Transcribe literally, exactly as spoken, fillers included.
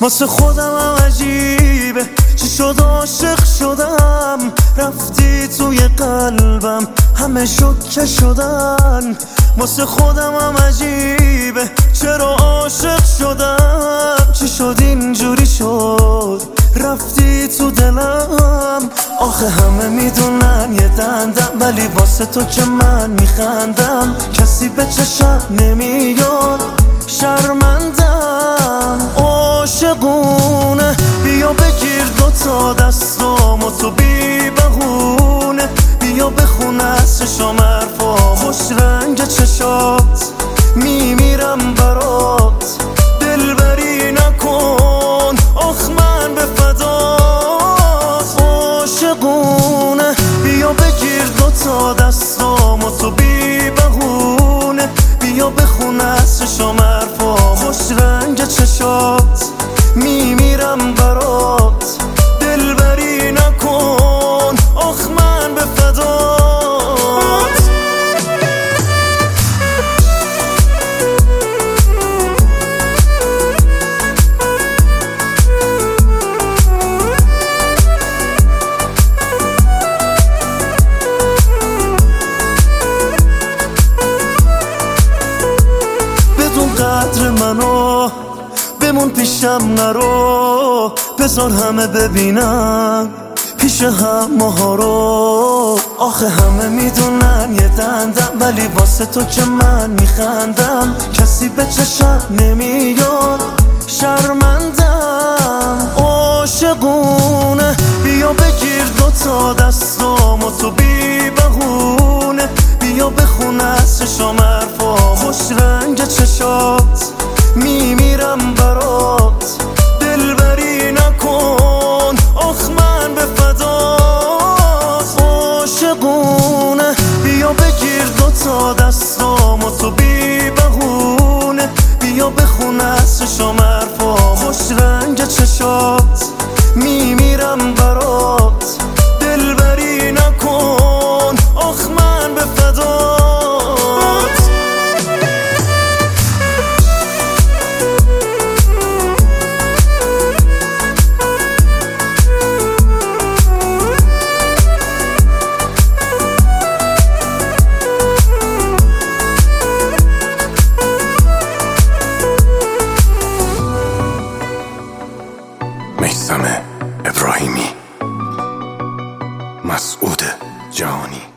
واسه خودم هم عجیبه چی شد عاشق شدم، رفتی توی قلبم همه شکه شدن. واسه خودم هم عجیبه چرا عاشق شدم، چی شد اینجوری شد رفتی تو دلم. آخه همه میدونن یه دندم، ولی واسه تو که من میخندم. کسی به چشم نمیاد شرمندم. عاشقونه بیا بگیر دوتا دستام و تو بی بهونه، بیا بخون از چشام حرفا، خوش رنگ چشات میمیرم برات. دلبری نکن آخ من به فدات. عاشقونه بیا بگیر دوتا دستام و تو بی بهونه، بیا بخون از چشام حرفا، خوش رنگ چشات میمیرم برات. دلبری نکن آخ من به فدات. بدون قدر منو بمون پیشم نرو، بذار همه ببینن پیش هم ماها رو. آخه همه میدونن یه دندم، ولی واسه تو که من میخندم. کسی به چشم نمیاد شرمندم. عاشقونه بیا بگیر دوتا دستام و تو بی بهونه، بیا بخون از چشام حرفا، خوش رنگ چشات میمیرم برات. دلبری نکن آخ من به فدات. عاشقونه بیا بگیر دوتا دستام و تو بی بهونه، بیا بخون از چشام حرفا، خوش رنگ چشات میمیرم برات. دلبری نکن آخ من به فدات. میثم ابراهیمی، مسعود جهانی.